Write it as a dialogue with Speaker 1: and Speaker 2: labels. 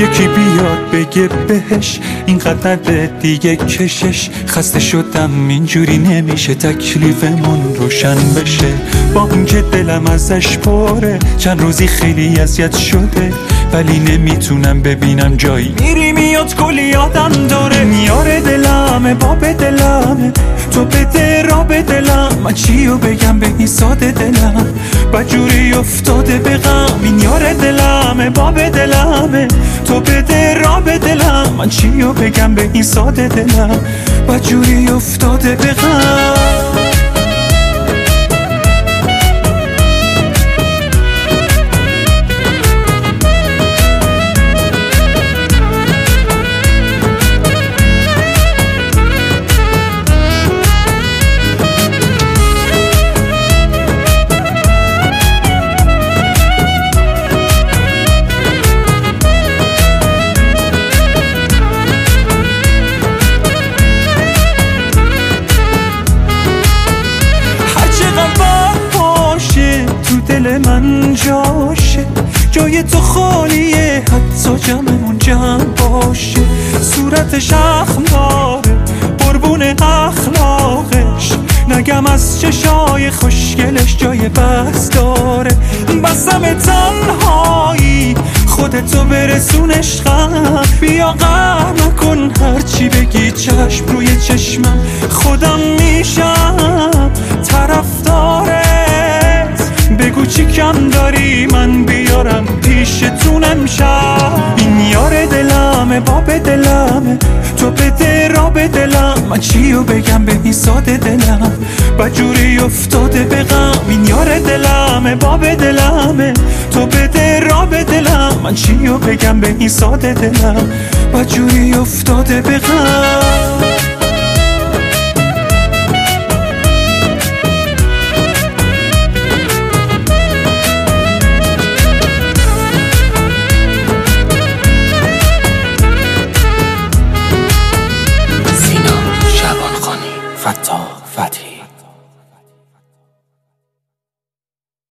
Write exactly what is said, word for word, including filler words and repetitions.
Speaker 1: یکی بیاد بگه بهش اینقدر دیگه کشش، خسته شدم اینجوری نمیشه تکلیفمون روشن بشه. با اون که دلم ازش پره چند روزی خیلی اذیت شده، ولی نمیتونم ببینم جایی میری میاد کلی یادم داره. میاره دلمه باب دلمه تو بده را به دلم، من چیو بگم به این ساده دلم بجوری افتاده به غم. این یاره دلمه باب دلمه تو بده را به دلم، من چیو بگم به این ساده دلم بجوری افتاده به غم. دل من جاشه جای تو خالیه، حتی جمعمون جمع باشه. صورتش اخماره قربون اخلاقش، نگم از چشای خوشگلش جای بس داره. بسم تنهایی خودتو برسون عشقم، بیا غم نکن هرچی بگی چشم روی چشمم، خودم میشم طرفدارت. بگو چی کم داری من بیارم پیشتون امشب. این یار دلمه باب دلمه تو بده را به دلم، من چیو بگم به این ساده دلم بجوری افتاده به غم. این یار دلمه باب دلمه تو بده را به دلم، من چیو بگم به این ساده دلم بجوری افتاده به غم.